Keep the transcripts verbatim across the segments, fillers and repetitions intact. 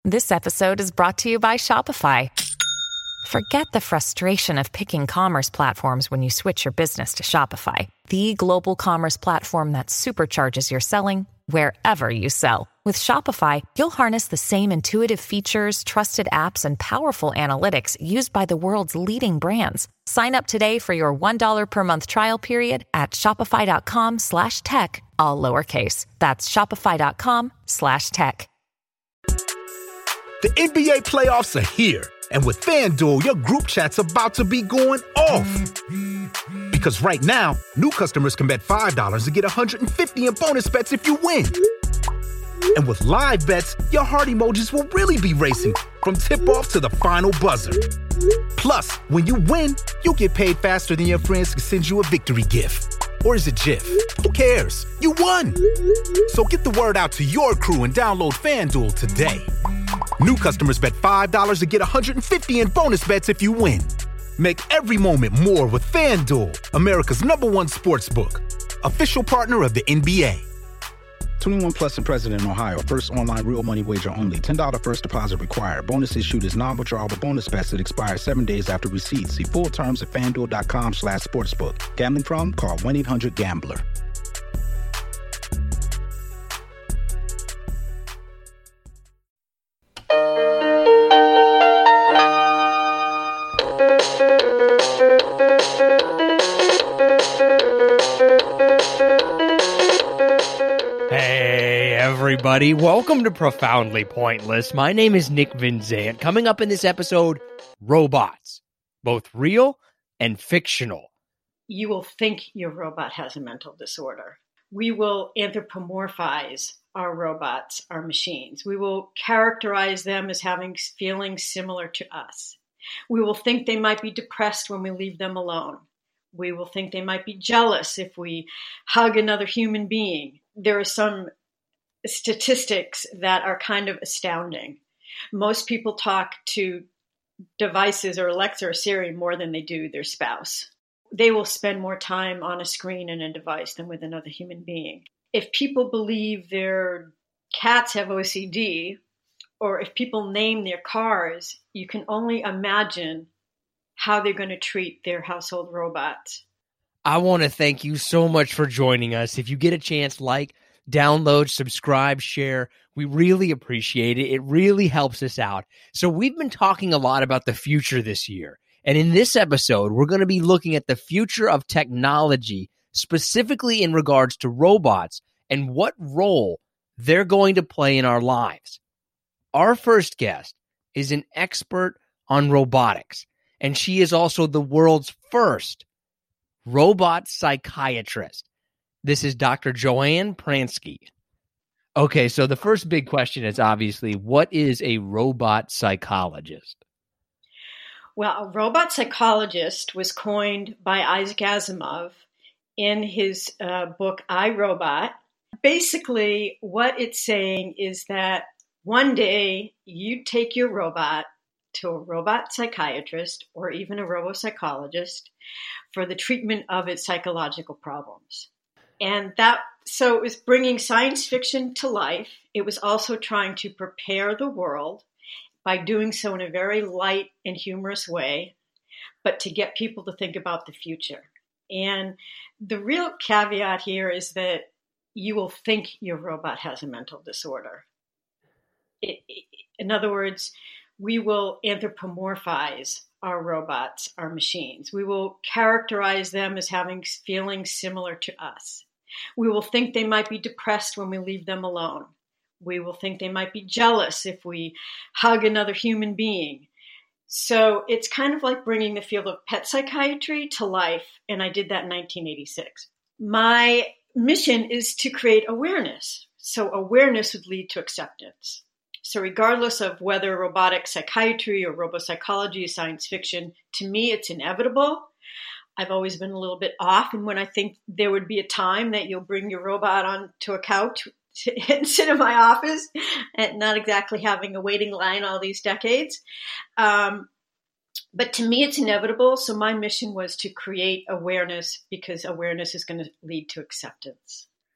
This episode is brought to you by Shopify. Forget the frustration of picking commerce platforms when you switch your business to Shopify, the global commerce platform that supercharges your selling wherever you sell. With Shopify, you'll harness the same intuitive features, trusted apps, and powerful analytics used by the world's leading brands. Sign up today for your one dollar per month trial period at shopify.com slash tech, all lowercase. That's shopify.com slash tech. The N B A playoffs are here. And with FanDuel, your group chat's about to be going off. Because right now, new customers can bet five dollars to get one hundred fifty dollars in bonus bets if you win. And with live bets, your heart emojis will really be racing from tip-off to the final buzzer. Plus, when you win, you'll get paid faster than your friends can send you a victory gift. Or is it GIF? Who cares? You won! So get the word out to your crew and download FanDuel today. New customers bet five dollars to get one hundred fifty dollars in bonus bets if you win. Make every moment more with FanDuel, America's number one sports book. Official partner of the N B A. twenty-one plus and present in Ohio. First online real money wager only. ten dollars first deposit required. Bonus issued is non-withdrawable bonus bets that expire seven days after receipt. See full terms at FanDuel.com slash sportsbook. Gambling problem? Call one eight hundred gambler. Hey, everybody. Welcome to Profoundly Pointless. My name is Nick Vinzant. Coming up in this episode, robots, both real and fictional. You will think your robot has a mental disorder. We will anthropomorphize our robots, our machines. We will characterize them as having feelings similar to us. We will think they might be depressed when we leave them alone. We will think they might be jealous if we hug another human being. There are some statistics that are kind of astounding. Most people talk to devices or Alexa or Siri more than they do their spouse. They will spend more time on a screen and a device than with another human being. If people believe their cats have O C D, or if people name their cars, you can only imagine how they're going to treat their household robots. I want to thank you so much for joining us. If you get a chance, like, download, subscribe, share. We really appreciate it. It really helps us out. So we've been talking a lot about the future this year. And in this episode, we're going to be looking at the future of technology, specifically in regards to robots and what role they're going to play in our lives. Our first guest is an expert on robotics, and she is also the world's first robot psychiatrist. This is Doctor Joanne Pransky. Okay, so the first big question is obviously, what is a robot psychologist? Well, a robot psychologist was coined by Isaac Asimov in his uh, book, I, Robot. Basically, what it's saying is that one day you take your robot to a robot psychiatrist or even a robopsychologist for the treatment of its psychological problems. And that, so it was bringing science fiction to life. It was also trying to prepare the world by doing so in a very light and humorous way, but to get people to think about the future. And the real caveat here is that you will think your robot has a mental disorder. It, it, in other words, we will anthropomorphize our robots, our machines. We will characterize them as having feelings similar to us. We will think they might be depressed when we leave them alone. We will think they might be jealous if we hug another human being. So it's kind of like bringing the field of pet psychiatry to life, and I did that in nineteen eighty-six. My mission is to create awareness. So awareness would lead to acceptance. So regardless of whether robotic psychiatry or robopsychology is science fiction, to me it's inevitable. I've always been a little bit off, and when I think there would be a time that you'll bring your robot onto a couch and sit in my office, and not exactly having a waiting line all these decades. Um, but to me, it's inevitable. So my mission was to create awareness, because awareness is going to lead to acceptance.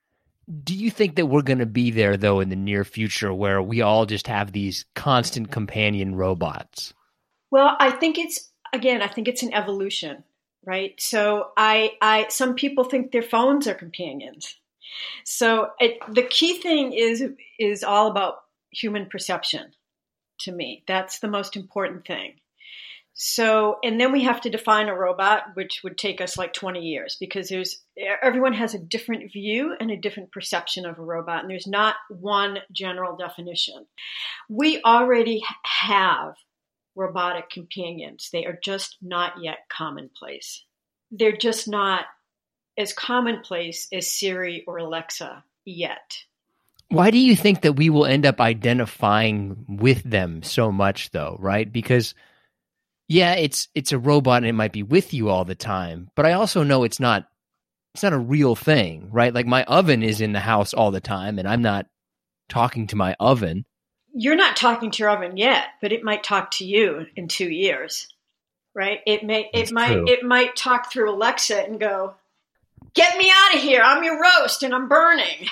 Do you think that we're going to be there, though, in the near future where we all just have these constant companion robots? Well, I think it's, again, I think it's an evolution, right? So I, I, some people think their phones are companions. So it, the key thing is, is all about human perception to me. That's the most important thing. So, and then we have to define a robot, which would take us like twenty years, because there's, everyone has a different view and a different perception of a robot, and there's not one general definition. We already have robotic companions. They are just not yet commonplace. They're just not as commonplace as Siri or Alexa yet. Why do you think that we will end up identifying with them so much, though, right? Because yeah, it's it's a robot and it might be with you all the time, but I also know it's not it's not a real thing, right? Like my oven is in the house all the time and I'm not talking to my oven. You're not talking to your oven yet, but it might talk to you in two years, right? It may That's it might true. it might talk through Alexa and go, "Get me out of here. I'm your roast and I'm burning."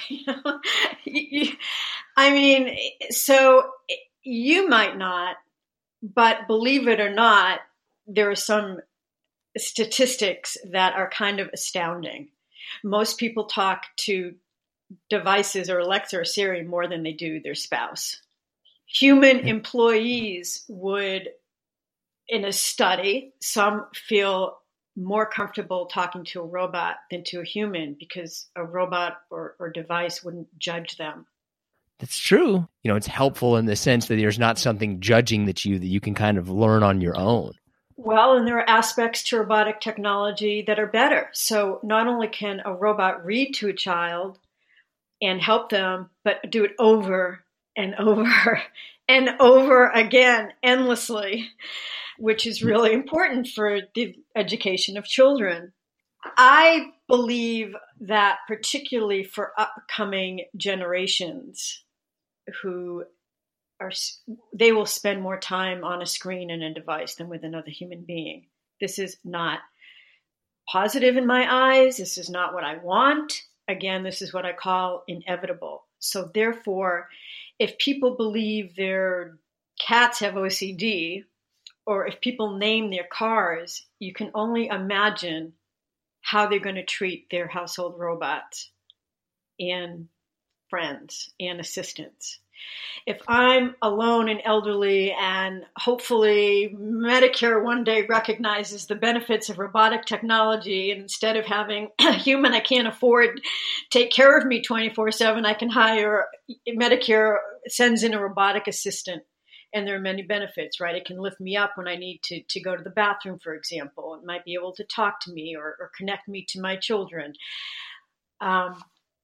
I mean, so you might not, but believe it or not, there are some statistics that are kind of astounding. Most people talk to devices or Alexa or Siri more than they do their spouse. Human employees would, in a study, some feel more comfortable talking to a robot than to a human because a robot or, or device wouldn't judge them. That's true. You know, it's helpful in the sense that there's not something judging that you that you can kind of learn on your own. Well, and there are aspects to robotic technology that are better. So not only can a robot read to a child and help them, but do it over and over and over again, endlessly, which is really important for the education of children. I believe that particularly for upcoming generations who are, they will spend more time on a screen and a device than with another human being. This is not positive in my eyes. This is not what I want. Again, this is what I call inevitable. So therefore, if people believe their cats have O C D, or if people name their cars, you can only imagine how they're going to treat their household robots and friends and assistants. If I'm alone and elderly and hopefully Medicare one day recognizes the benefits of robotic technology, and instead of having a human I can't afford take care of me twenty-four seven, I can hire, Medicare sends in a robotic assistant. And there are many benefits, right? It can lift me up when I need to, to go to the bathroom, for example. It might be able to talk to me or, or connect me to my children. Um,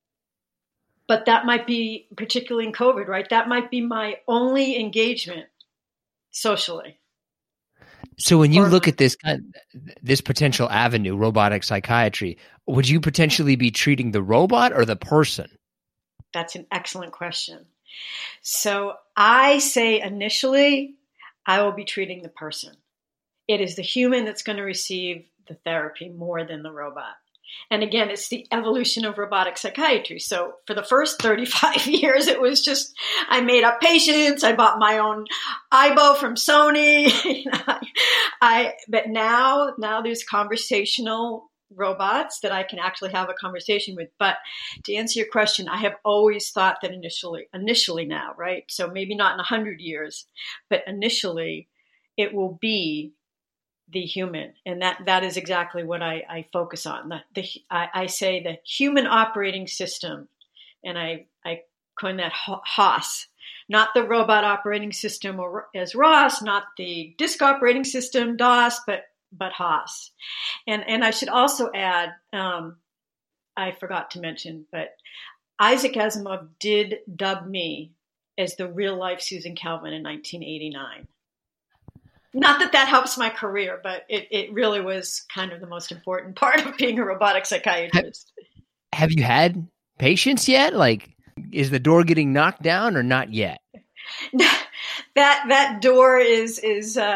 but that might be, particularly in COVID, right? That might be my only engagement socially. So when you Or- look at this this potential avenue, robotic psychiatry, would you potentially be treating the robot or the person? That's an excellent question. So I say initially, I will be treating the person. It is the human that's going to receive the therapy more than the robot. And again, it's the evolution of robotic psychiatry. So for the first thirty-five years, it was just, I made up patients. I bought my own I B O from Sony. you know, I, but now, now there's conversational robots that I can actually have a conversation with. But to answer your question, I have always thought that initially, initially now, right? So maybe not in a hundred years, but initially it will be the human. And that, that is exactly what I, I focus on. The, the, I, I say the human operating system, and I, I coin that H O S, not the robot operating system or as ROS, not the disk operating system, DOS, but but H O S. And, and I should also add, um, I forgot to mention, but Isaac Asimov did dub me as the real life Susan Calvin in nineteen eighty-nine. Not that that helps my career, but it, it really was kind of the most important part of being a robotic psychiatrist. Have you had patients yet? Like, is the door getting knocked down or not yet? that that door is is uh,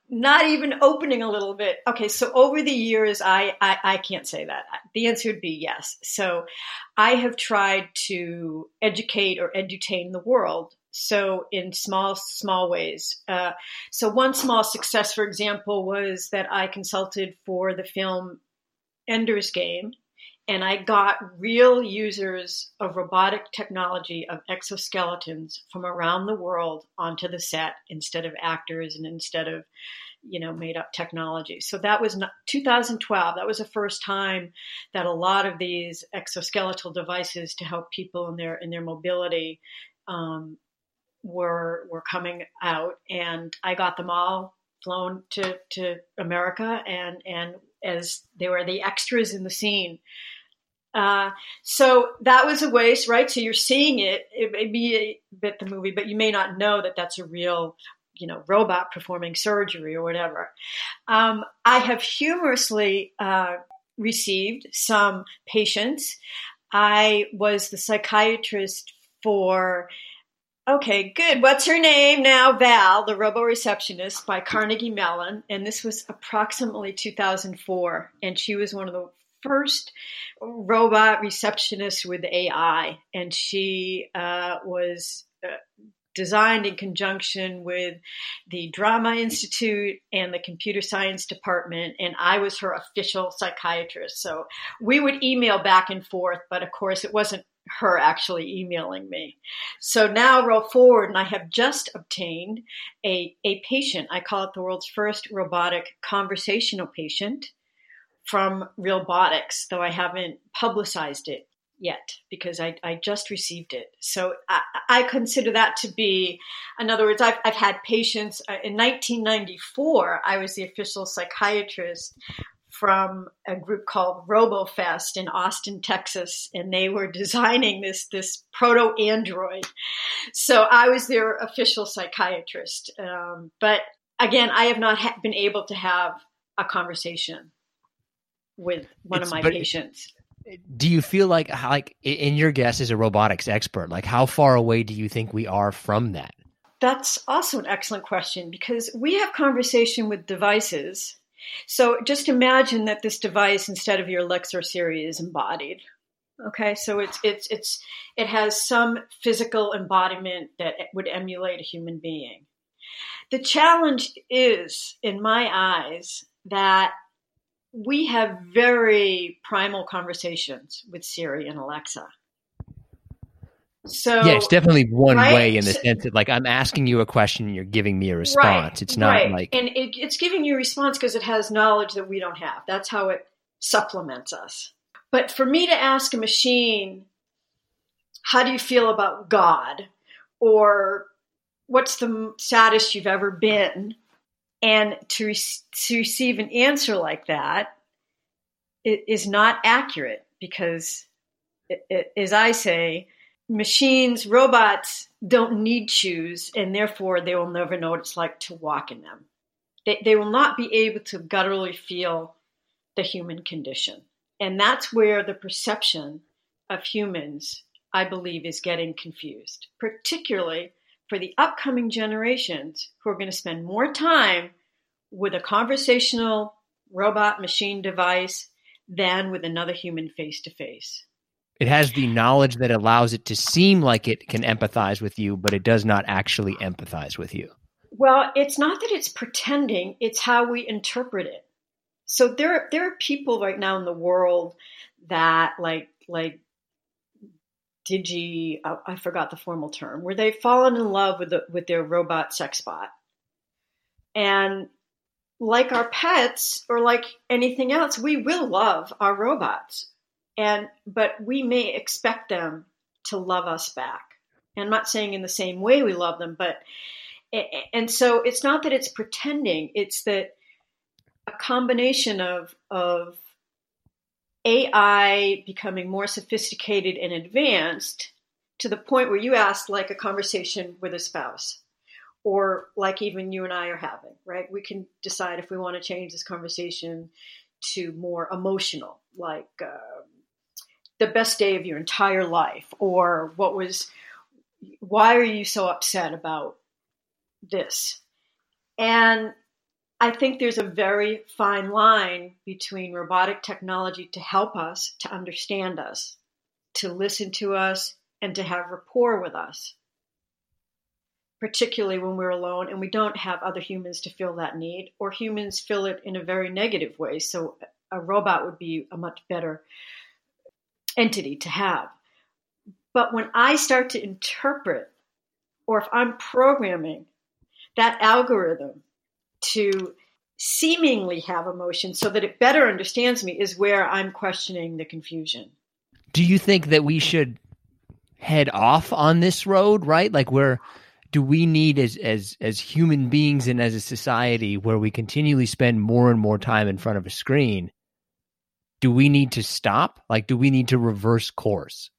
not even opening a little bit. Okay, so over the years, I, I, I can't say that. The answer would be yes. So I have tried to educate or edutain the world. So in small, small ways. Uh, so one small success, for example, was that I consulted for the film Ender's Game, and I got real users of robotic technology of exoskeletons from around the world onto the set instead of actors and instead of, you know, made up technology. So that was not, two thousand twelve. That was the first time that a lot of these exoskeletal devices to help people in their in their mobility um, were were coming out, and I got them all flown to to America, and and as they were the extras in the scene. Uh, so that was a waste, right? So you're seeing it, it may be a bit the movie, but you may not know that that's a real, you know, robot performing surgery or whatever. Um, I have humorously uh, received some patients. I was the psychiatrist for, okay, good. What's her name now? Val, the robo-receptionist by Carnegie Mellon. And this was approximately two thousand four. And she was one of the first robot receptionist with A I, and she uh, was uh, designed in conjunction with the Drama Institute and the Computer Science Department, and I was her official psychiatrist. So we would email back and forth, but of course it wasn't her actually emailing me. So now roll forward, and I have just obtained a, a patient. I call it the world's first robotic conversational patient from Realbotix, though I haven't publicized it yet because I, I just received it. So I, I consider that to be, in other words, I've, I've had patients. Uh, in nineteen ninety-four, I was the official psychiatrist from a group called RoboFest in Austin, Texas, and they were designing this, this proto-android. So I was their official psychiatrist. Um, but again, I have not ha- been able to have a conversation with one it's, of my but, patients. Do you feel like, like in your guess as a robotics expert, like how far away do you think we are from that? That's also an excellent question, because we have conversation with devices. So just imagine that this device, instead of your Alexa or Siri, is embodied. Okay, so it's it's it's it has some physical embodiment that would emulate a human being. The challenge is, in my eyes, that we have very primal conversations with Siri and Alexa. So yeah, it's definitely one right? way in the so, sense that, like, I'm asking you a question and you're giving me a response. Right, it's not right. like, and it, it's giving you a response because it has knowledge that we don't have. That's how it supplements us. But for me to ask a machine, how do you feel about God? Or what's the saddest you've ever been? And to, re- to receive an answer like that it is not accurate because, it, it, as I say, machines, robots don't need shoes, and therefore they will never know what it's like to walk in them. They, they will not be able to gutturally feel the human condition. And that's where the perception of humans, I believe, is getting confused, particularly for the upcoming generations who are going to spend more time with a conversational robot machine device than with another human face-to-face. It has the knowledge that allows it to seem like it can empathize with you, but it does not actually empathize with you. Well, it's not that it's pretending, it's how we interpret it. So there, there are people right now in the world that like, like digi, oh, I forgot the formal term, where they've fallen in love with the, with their robot sex bot. And like our pets or like anything else, we will love our robots. And, but we may expect them to love us back. And I'm not saying in the same way we love them, but, and so it's not that it's pretending, it's that a combination of, of A I becoming more sophisticated and advanced to the point where you asked like a conversation with a spouse, or like even you and I are having, right? We can decide if we want to change this conversation to more emotional, like uh, the best day of your entire life, or what was, why are you so upset about this? And I think there's a very fine line between robotic technology to help us, to understand us, to listen to us, and to have rapport with us, particularly when we're alone and we don't have other humans to feel that need, or humans feel it in a very negative way. So a robot would be a much better entity to have. But when I start to interpret, or if I'm programming that algorithm to seemingly have emotion so that it better understands me, is where I'm questioning the confusion. Do you think that we should head off on this road, right? Like, where do we need as as as human beings and as a society, where we continually spend more and more time in front of a screen, do we need to stop? Like, do we need to reverse course?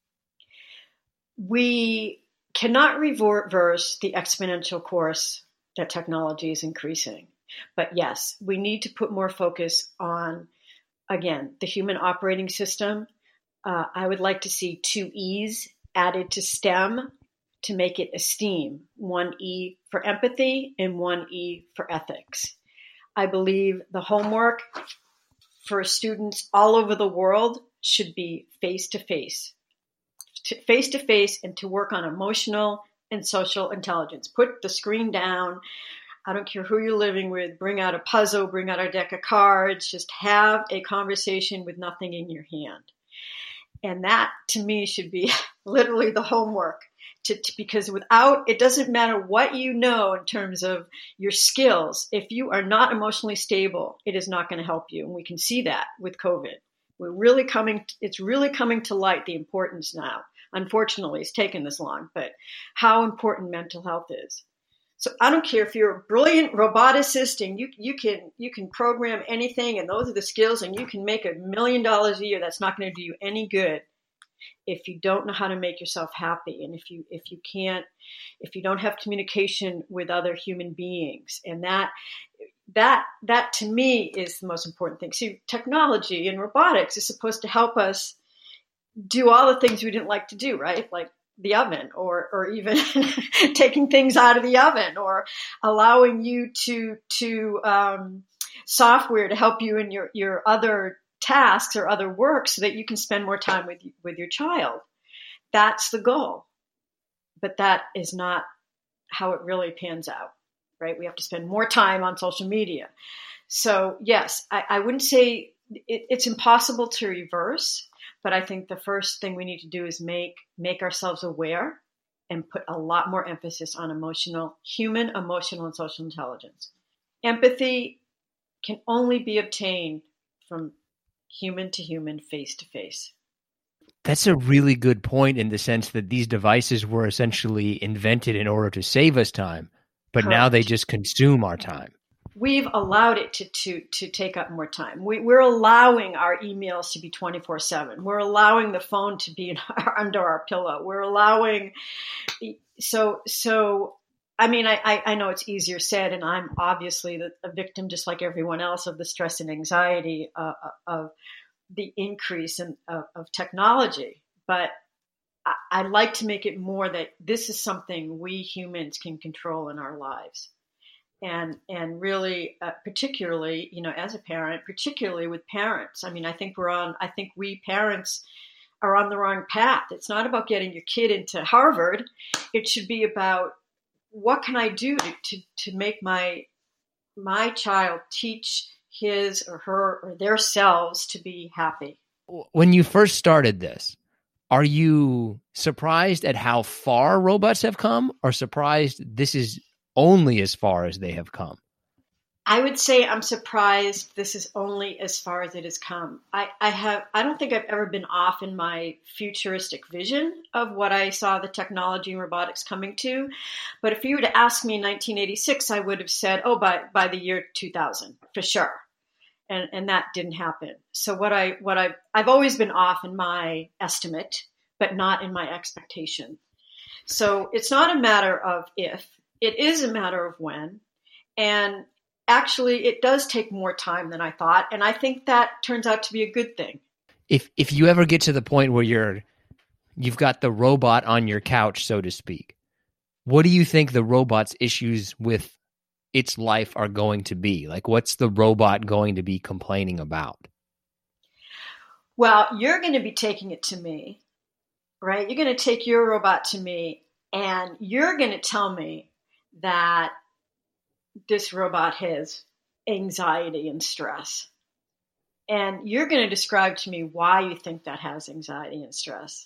We cannot reverse the exponential course that technology is increasing. But yes, we need to put more focus on, again, the human operating system. Uh, I would like to see two E's added to STEM to make it esteem. One E for empathy and one E for ethics. I believe the homework for students all over the world should be face-to-face. Face-to-face and to work on emotional and social intelligence. Put the screen down. I don't care who you're living with. Bring out a puzzle, bring out a deck of cards. Just have a conversation with nothing in your hand. And that, to me, should be literally the homework. To, to, because without, it doesn't matter what you know in terms of your skills. If you are not emotionally stable, it is not going to help you. And we can see that with COVID. We're really coming, it's really coming to light, the importance now. Unfortunately, it's taken this long, but how important mental health is. So I don't care if you're a brilliant roboticist and you you can you can program anything, and those are the skills, and you can make a million dollars a year. That's not going to do you any good if you don't know how to make yourself happy, and if you if you can't, if you don't have communication with other human beings. And that that that to me is the most important thing. See, technology and robotics is supposed to help us do all the things we didn't like to do, right? Like the oven, or or even taking things out of the oven, or allowing you to to um, software to help you in your your other tasks or other work, so that you can spend more time with with your child. That's the goal, but that is not how it really pans out, right? We have to spend more time on social media. So yes, I, I wouldn't say it, it's impossible to reverse. But I think the first thing we need to do is make make ourselves aware and put a lot more emphasis on emotional, human, emotional, and social intelligence. Empathy can only be obtained from human to human, face to face. That's a really good point, in the sense that these devices were essentially invented in order to save us time, but Correct. Now they just consume our time. We've allowed it to, to, to take up more time. We, we're allowing our emails to be twenty-four seven. We're allowing the phone to be in our, under our pillow. We're allowing, so, so, I mean, I, I, I know it's easier said, and I'm obviously the, a victim, just like everyone else, of the stress and anxiety uh, of the increase in, of, of technology. But I, I like to make it more that this is something we humans can control in our lives. And and really, uh, particularly, you know, as a parent, particularly with parents. I mean, I think we're on, I think we parents are on the wrong path. It's not about getting your kid into Harvard. It should be about, what can I do to, to, to make my my child teach his or her or their selves to be happy? When you first started this, are you surprised at how far robots have come, or surprised this is only as far as they have come? I would say I'm surprised this is only as far as it has come. I, I have, I don't think I've ever been off in my futuristic vision of what I saw the technology and robotics coming to. But if you were to ask me in nineteen eighty-six, I would have said, oh, by, by the year two thousand, for sure. And, and that didn't happen. So what I, what I, I've always been off in my estimate, but not in my expectation. So it's not a matter of if, it is a matter of when. And actually, it does take more time than I thought. And I think that turns out to be a good thing. If if you ever get to the point where you're, you've got the robot on your couch, so to speak, what do you think the robot's issues with its life are going to be? Like, what's the robot going to be complaining about? Well, you're going to be taking it to me, right? You're going to take your robot to me, and you're going to tell me that this robot has anxiety and stress. And you're going to describe to me why you think that has anxiety and stress.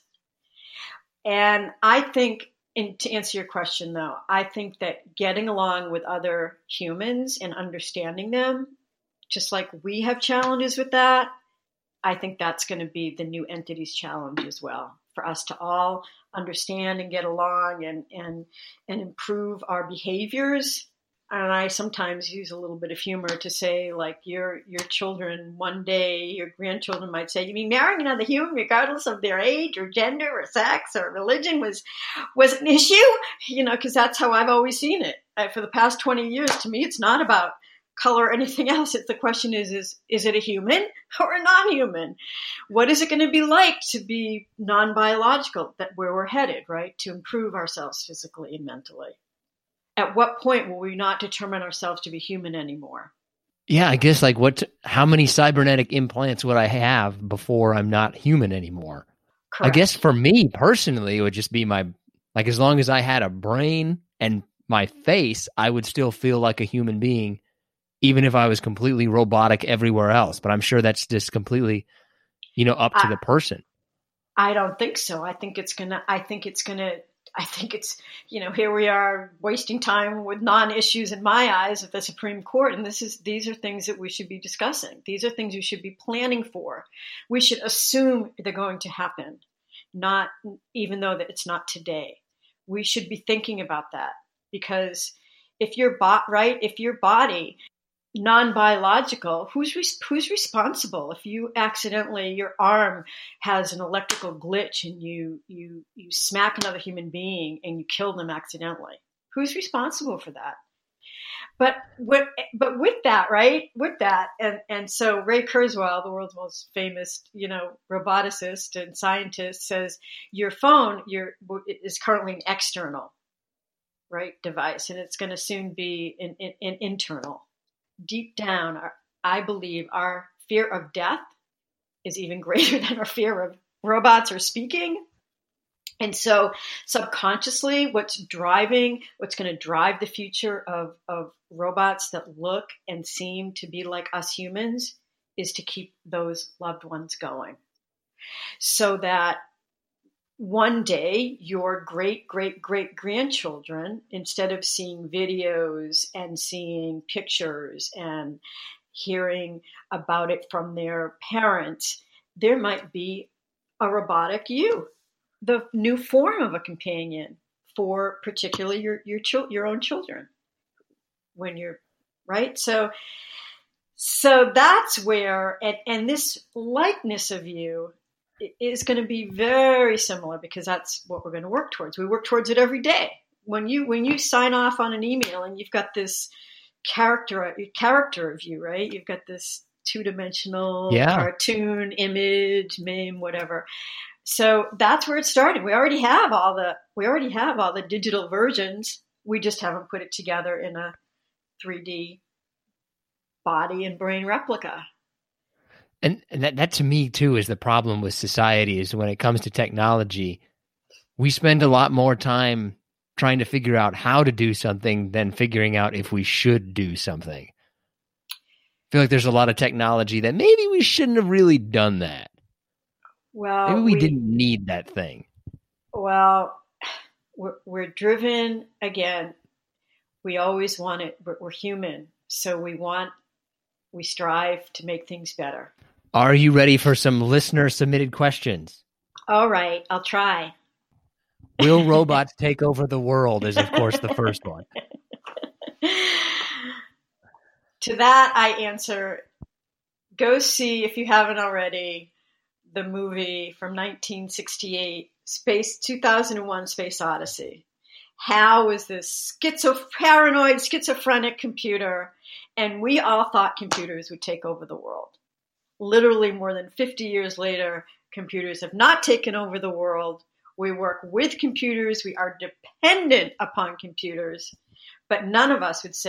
And I think, and to answer your question, though, I think that getting along with other humans and understanding them, just like we have challenges with that, I think that's going to be the new entity's challenge as well, for us to all understand and get along and and and improve our behaviors. And I sometimes use a little bit of humor to say, like, your your children one day, your grandchildren might say, you mean marrying another human, regardless of their age or gender or sex or religion, was was an issue? You know, because that's how I've always seen it. Uh, for the past twenty years, to me, it's not about color or anything else. It's the question is, is, is it a human or a non-human? What is it going to be like to be non-biological, that where we're headed, right? To improve ourselves physically and mentally. At what point will we not determine ourselves to be human anymore? Yeah, I guess like what, how many cybernetic implants would I have before I'm not human anymore? Correct. I guess for me personally, it would just be my, like, as long as I had a brain and my face, I would still feel like a human being, even if I was completely robotic everywhere else. But I'm sure that's just completely, you know, up to I, the person. I don't think so. I think it's gonna, I think it's gonna, I think it's, you know, here we are wasting time with non-issues in my eyes at the Supreme Court. And this is, these are things that we should be discussing. These are things we should be planning for. We should assume they're going to happen, not, even though that it's not today. We should be thinking about that, because if your bot, right, if your body, non-biological, who's res- who's responsible if you accidentally, your arm has an electrical glitch and you you you smack another human being and you kill them accidentally? Who's responsible for that? But what but with that, right? With that, and and so Ray Kurzweil, the world's most famous, you know, roboticist and scientist, says your phone your is currently an external, right, device, and it's going to soon be an, an, an internal. Deep down, our, I believe our fear of death is even greater than our fear of robots or speaking. And so subconsciously, what's driving, what's going to drive the future of, of robots that look and seem to be like us humans is to keep those loved ones going. So that one day, your great, great, great grandchildren, instead of seeing videos and seeing pictures and hearing about it from their parents, there might be a robotic you, the new form of a companion for particularly your your, chil- your own children. When you're right, so so that's where, and, and this likeness of you is going to be very similar, because that's what we're going to work towards. We work towards it every day. When you when you sign off on an email and you've got this character character of you, right? You've got this two-dimensional yeah. cartoon image, meme, whatever. So that's where it started. We already have all the we already have all the digital versions. We just haven't put it together in a three D body and brain replica. And, and that, that to me, too, is the problem with society, is when it comes to technology, we spend a lot more time trying to figure out how to do something than figuring out if we should do something. I feel like there's a lot of technology that maybe we shouldn't have really done that. Well, maybe we, we didn't need that thing. Well, we're, we're driven, again, we always want it, we're, we're human, so we want, we strive to make things better. Are you ready for some listener-submitted questions? All right, I'll try. Will robots take over the world is, of course, the first one. To that, I answer, go see, if you haven't already, the movie from nineteen sixty-eight, Space two thousand one Space Odyssey. Hal was this schizo, paranoid, schizophrenic computer, and we all thought computers would take over the world. Literally more than fifty years later, computers have not taken over the world. We work with computers. We are dependent upon computers, but none of us would say it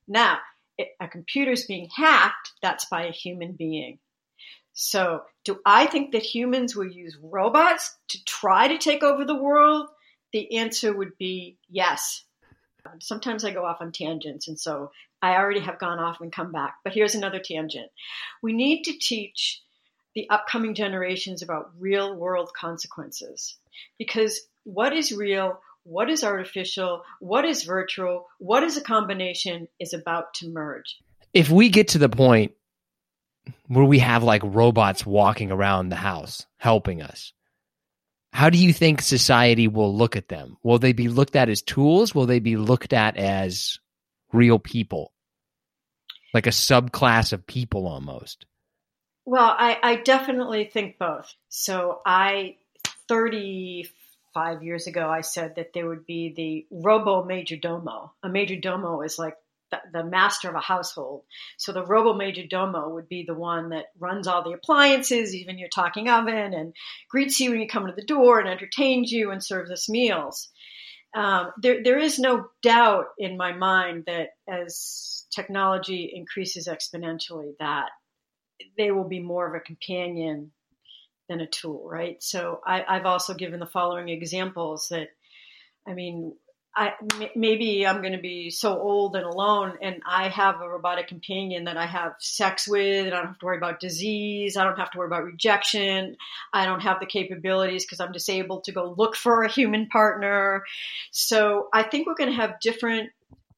Now, if a computer's being hacked, that's by a human being. So do I think that humans will use robots to try to take over the world? The answer would be yes. Sometimes I go off on tangents, and so I already have gone off and come back. But here's another tangent. We need to teach the upcoming generations about real world consequences, because what is real, what is artificial, what is virtual, what is a combination is about to merge. If we get to the point where we have like robots walking around the house helping us, how do you think society will look at them? Will they be looked at as tools? Will they be looked at as real people? Like a subclass of people almost? Well, I, I definitely think both. So I, thirty-five years ago, I said that there would be the robo major domo. A major domo is like the, the master of a household. So the robo major domo would be the one that runs all the appliances, even your talking oven, and greets you when you come to the door and entertains you and serves us meals. Um, there, there is no doubt in my mind that as technology increases exponentially, that they will be more of a companion than a tool, right? So I, I've also given the following examples that, I mean, I, m- maybe I'm going to be so old and alone, and I have a robotic companion that I have sex with, and I don't have to worry about disease. I don't have to worry about rejection. I don't have the capabilities because I'm disabled to go look for a human partner. So I think we're going to have different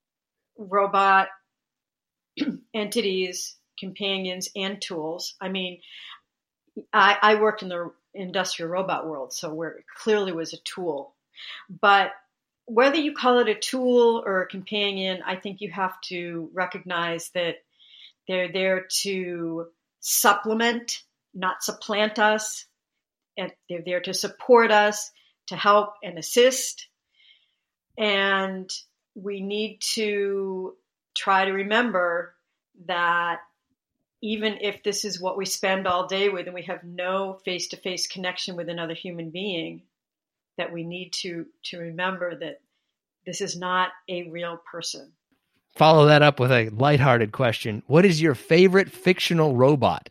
robot entities, companions, and tools. I mean, I, I worked in the industrial robot world, so where it clearly was a tool. But whether you call it a tool or a companion, I think you have to recognize that they're there to supplement, not supplant us. And they're there to support us, to help and assist. And we need to try to remember that even if this is what we spend all day with and we have no face-to-face connection with another human being, that we need to, to remember that this is not a real person. Follow that up with a lighthearted question. What is your favorite fictional robot?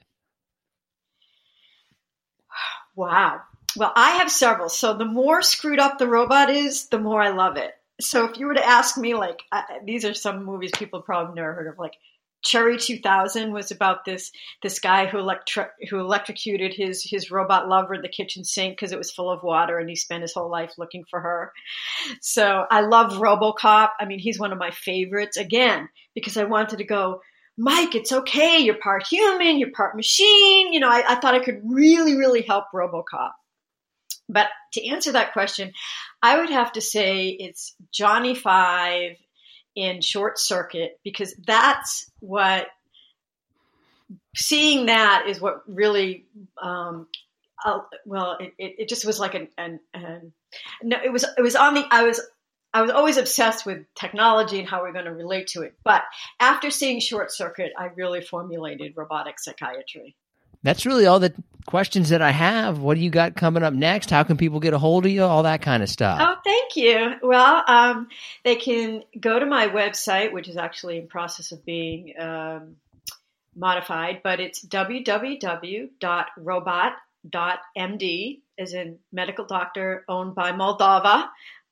Wow. Well, I have several. So the more screwed up the robot is, the more I love it. So if you were to ask me, like, uh, these are some movies people probably never heard of, like Cherry two thousand was about this this guy who electri- who electrocuted his his robot lover in the kitchen sink because it was full of water, and he spent his whole life looking for her. So I love RoboCop. I mean, he's one of my favorites, again, because I wanted to go, Mike, it's okay. You're part human. You're part machine. You know, I, I thought I could really, really help RoboCop. But to answer that question, I would have to say it's Johnny Five in Short Circuit, because that's what, seeing that is what really, um, uh, well, it, it, it just was like an, an, an, no, it was, it was on the, I was, I was always obsessed with technology and how we're going to relate to it. But after seeing Short Circuit, I really formulated robotic psychiatry. That's really all the questions that I have. What do you got coming up next? How can people get a hold of you? All that kind of stuff. Oh, thank you. Well, um, they can go to my website, which is actually in process of being um, modified, but it's w w w dot robot dot m d, as in medical doctor owned by Moldova.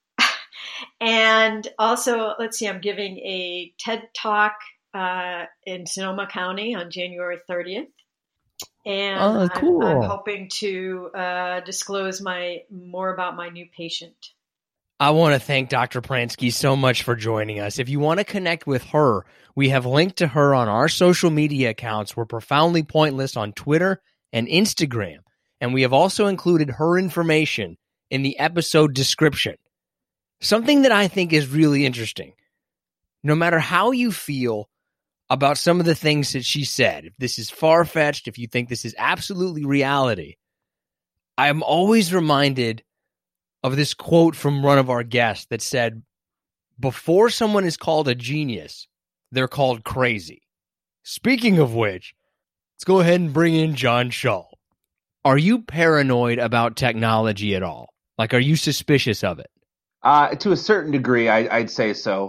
And also, let's see, I'm giving a TED Talk uh, in Sonoma County on January thirtieth. And oh, cool. I'm, I'm hoping to uh, disclose my more about my new patient. I want to thank Doctor Pransky so much for joining us. If you want to connect with her, we have linked to her on our social media accounts. We're Profoundly Pointless on Twitter and Instagram. And we have also included her information in the episode description. Something that I think is really interesting. No matter how you feel about some of the things that she said, if this is far-fetched, if you think this is absolutely reality, I am always reminded of this quote from one of our guests that said, before someone is called a genius, they're called crazy. Speaking of which, let's go ahead and bring in John Shaw. Are you paranoid about technology at all? Like, are you suspicious of it? Uh, to a certain degree, I, I'd say so.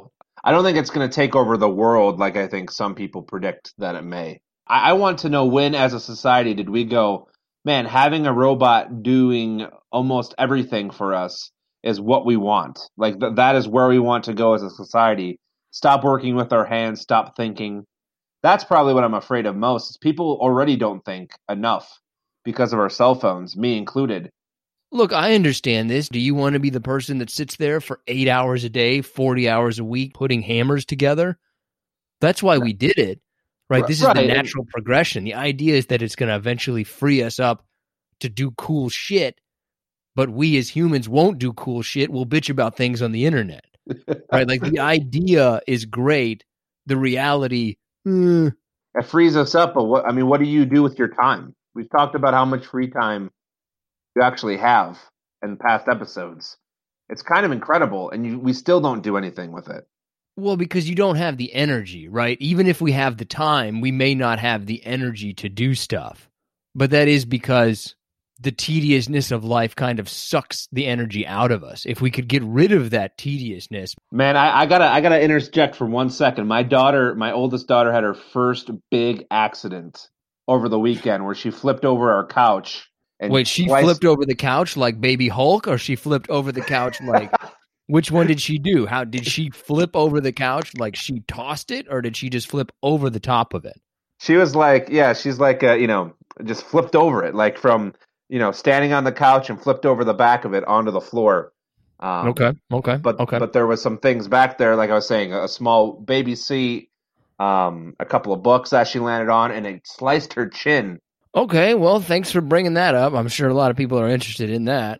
I don't think it's going to take over the world like I think some people predict that it may. I, I want to know when, as a society, did we go, man, having a robot doing almost everything for us is what we want. Like th- that is where we want to go as a society. Stop working with our hands, stop thinking. That's probably what I'm afraid of most. Is people already don't think enough because of our cell phones, me included. Look, I understand this. Do you want to be the person that sits there for eight hours a day, forty hours a week, putting hammers together? That's why we did it, right? This is Right. the natural progression. The idea is that it's going to eventually free us up to do cool shit, but we as humans won't do cool shit. We'll bitch about things on the internet, right? Like the idea is great. The reality, eh. It frees us up, but what I mean, what do you do with your time? We've talked about how much free time you actually have in past episodes. It's kind of incredible, and you, we still don't do anything with it. Well, because you don't have the energy, right? Even if we have the time, we may not have the energy to do stuff. But that is because the tediousness of life kind of sucks the energy out of us. If we could get rid of that tediousness. Man, I, I gotta I gotta interject for one second. My daughter, my oldest daughter, had her first big accident over the weekend where she flipped over our couch. And Wait, she twice- flipped over the couch like Baby Hulk, or she flipped over the couch like... Which one did she do? How did she flip over the couch? Like she tossed it, or did she just flip over the top of it? She was like, yeah, she's like, uh, you know, just flipped over it, like from, you know, standing on the couch and flipped over the back of it onto the floor. Um, Okay, okay, But okay. but there was some things back there, like I was saying, a small baby seat, um, a couple of books that she landed on, and it sliced her chin. Okay, well, thanks for bringing that up. I'm sure a lot of people are interested in that.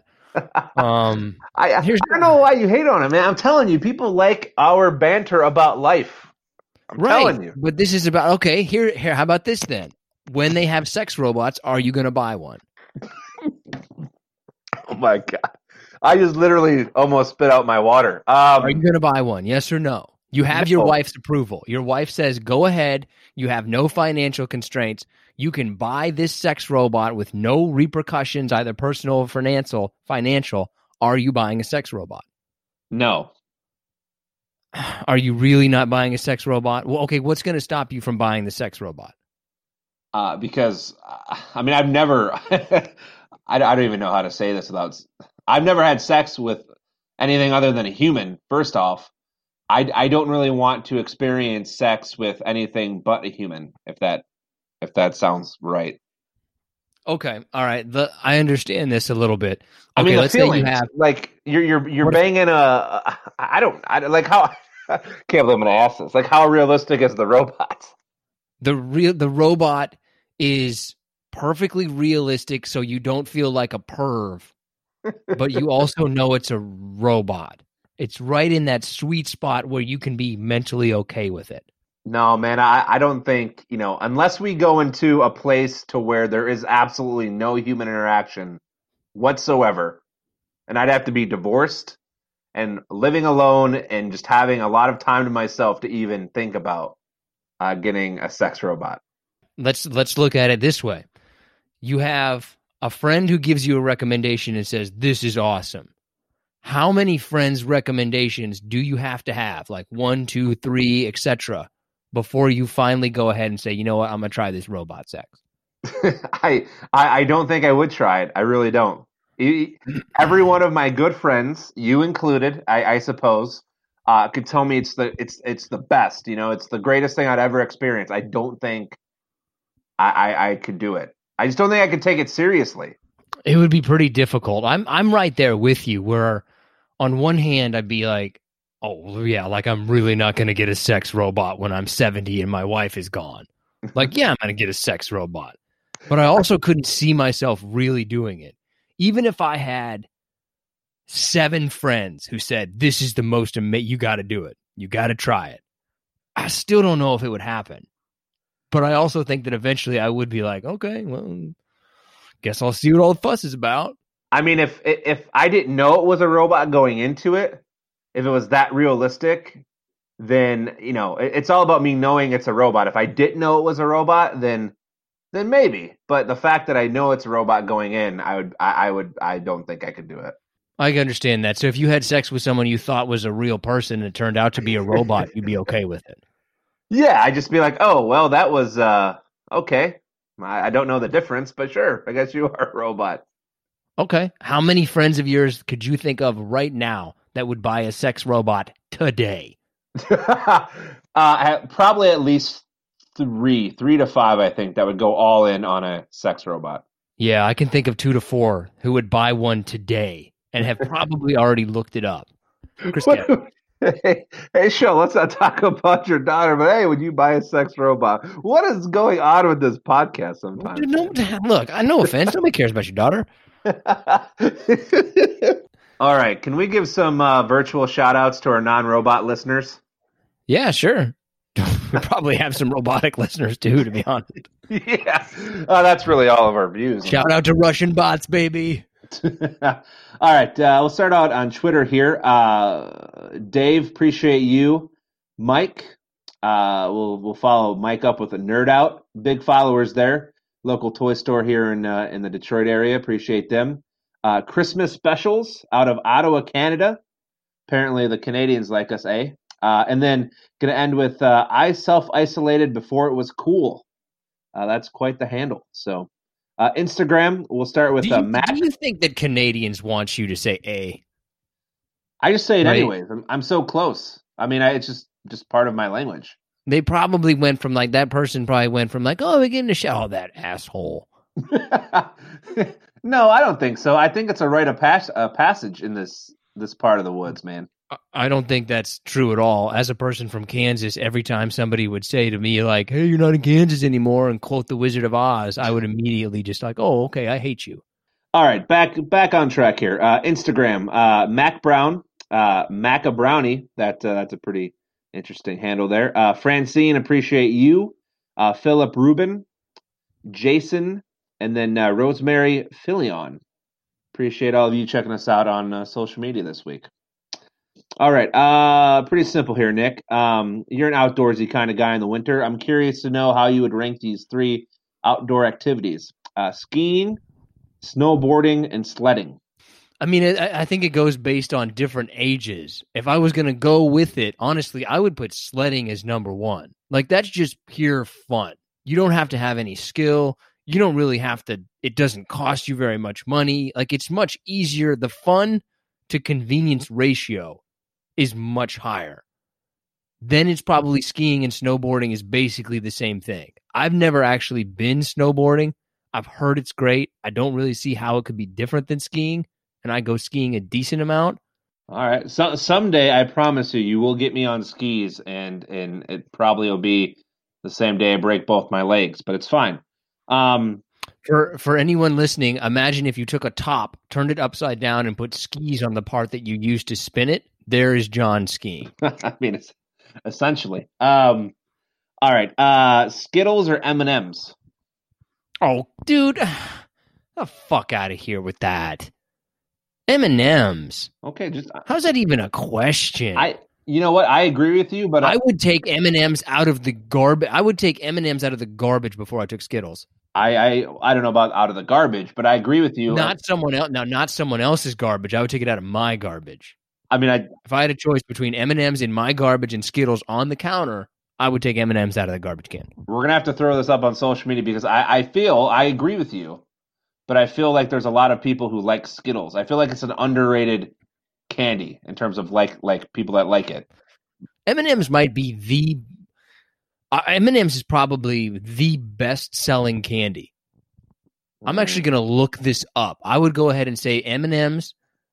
Um, I, I, I Here's- don't know why you hate on it, man. I'm telling you, people like our banter about life. I'm right, telling you. but this is about, okay, here, here. How about this then? When they have sex robots, are you going to buy one? Oh my god! I just literally almost spit out my water. Um, Are you going to buy one? Yes or no? You have your No. wife's approval. Your wife says, go ahead. You have no financial constraints. You can buy this sex robot with no repercussions, either personal or financial. Financial. Are you buying a sex robot? no. Are you really not buying a sex robot? Well, okay, what's going to stop you from buying the sex robot? Uh, because uh, I mean, I've never, I, I don't even know how to say this without. I've never had sex with anything other than a human. First off, I, I don't really want to experience sex with anything but a human. If that if that sounds right. Okay, all right. The, I understand this a little bit. Okay, I mean, the let's say feelings, you have like you're you're you're What if- banging a. I don't I don't- like how. I can't believe I'm going to ask this. Like, how realistic is the robot? the real the robot is perfectly realistic, so you don't feel like a perv, but you also know it's a robot. It's right in that sweet spot where you can be mentally okay with it. No, man, I, I don't think, you know, unless we go into a place to where there is absolutely no human interaction whatsoever, and I'd have to be divorced and living alone and just having a lot of time to myself to even think about uh, getting a sex robot. Let's let's look at it this way. You have a friend who gives you a recommendation and says, "This is awesome." How many friends' recommendations do you have to have? Like one, two, three, et cetera, before you finally go ahead and say, you know what, I'm gonna try this robot sex. I, I I don't think I would try it. I really don't. E- Every one of my good friends, you included, I, I suppose, uh, could tell me it's the it's it's the best. You know, it's the greatest thing I'd ever experienced. I don't think I, I, I could do it. I just don't think I could take it seriously. It would be pretty difficult. I'm I'm right there with you, where on one hand I'd be like, oh yeah, like I'm really not gonna get a sex robot when I'm seventy and my wife is gone. Like, yeah, I'm gonna get a sex robot. But I also couldn't see myself really doing it. Even if I had seven friends who said, this is the most amazing, you got to do it. You got to try it. I still don't know if it would happen. But I also think that eventually I would be like, okay, well, guess I'll see what all the fuss is about. I mean, if if I didn't know it was a robot going into it, if it was that realistic, then, you know, it, it's all about me knowing it's a robot. If I didn't know it was a robot, then then maybe. But the fact that I know it's a robot going in, I would, I, I would, I don't think I could do it. I can understand that. So if you had sex with someone you thought was a real person and it turned out to be a robot, you'd be okay with it. Yeah, I'd just be like, oh, well, that was uh, okay. I, I don't know the difference, but sure, I guess you are a robot. Okay. How many friends of yours could you think of right now that would buy a sex robot today? uh, probably at least three, three to five, I think, that would go all in on a sex robot. Yeah, I can think of two to four who would buy one today and have probably already looked it up. Chris Gaffney. Hey, hey, Show, let's not talk about your daughter, but hey, would you buy a sex robot? What is going on with this podcast sometimes? No, look, I no offense. Nobody cares about your daughter. All right, can we give some uh, virtual shout-outs to our non-robot listeners? Yeah, sure. We probably have some robotic listeners, too, to be honest. Yeah, uh, that's really all of our views. Shout out to Russian bots, baby. All right, uh, we'll start out on Twitter here. Uh, Dave, appreciate you. Mike, uh, we'll we'll follow Mike up with a nerd out. Big followers there. Local toy store here in uh, in the Detroit area. Appreciate them. Uh, Christmas specials out of Ottawa, Canada. Apparently the Canadians like us, eh? Uh, and then going to end with uh, I self-isolated before it was cool. Uh, that's quite the handle. So. Uh, Instagram, we'll start with do you, uh, Matt. Do you think that Canadians want you to say A? I just say it right? anyways. I'm, I'm so close. I mean, I, it's just, just part of my language. They probably went from like, that person probably went from like, oh, we're getting to shout, oh, that asshole. No, I don't think so. I think it's a rite of pas- uh, passage in this this part of the woods, man. I don't think that's true at all. As a person from Kansas, every time somebody would say to me like, hey, you're not in Kansas anymore and quote the Wizard of Oz, I would immediately just like, oh, okay, I hate you. All right, back back on track here. Uh, Instagram, uh, Mac Brown, uh, Mac a Brownie. That, uh, that's a pretty interesting handle there. Uh, Francine, appreciate you. Uh, Philip Rubin, Jason, and then uh, Rosemary Filion. Appreciate all of you checking us out on uh, social media this week. All right, uh, pretty simple here, Nick. Um, you're an outdoorsy kind of guy in the winter. I'm curious to know how you would rank these three outdoor activities: uh, skiing, snowboarding, and sledding. I mean, I, I think it goes based on different ages. If I was going to go with it, honestly, I would put sledding as number one. Like, that's just pure fun. You don't have to have any skill. You don't really have to, it doesn't cost you very much money. Like, it's much easier. The fun to convenience ratio is much higher. Then it's probably skiing and snowboarding is basically the same thing. I've never actually been snowboarding. I've heard it's great. I don't really see how it could be different than skiing, and I go skiing a decent amount. All right. So someday, I promise you, you will get me on skis, and and it probably will be the same day I break both my legs, but it's fine. Um, for for anyone listening, imagine if you took a top, turned it upside down, and put skis on the part that you used to spin it. There is John skiing. I mean, it's essentially. Um, all right. Uh, Skittles or M and M's? Oh, dude, the fuck out of here with that. M and M's. Okay, just how's that even a question? I, you know what? I agree with you, but I, I would take M and M's out of the garbage. I would take M and M's out of the garbage before I took Skittles. I, I, I don't know about out of the garbage, but I agree with you. Not someone else. Now, not someone else's garbage. I would take it out of my garbage. I mean, I if I had a choice between M and M's in my garbage and Skittles on the counter, I would take M and M's out of the garbage can. We're gonna have to throw this up on social media because I, I feel I agree with you, but I feel like there's a lot of people who like Skittles. I feel like it's an underrated candy in terms of like like people that like it. M and M's might be the uh, M and M's is probably the best selling candy. I'm actually going to look this up. I would go ahead and say M and M's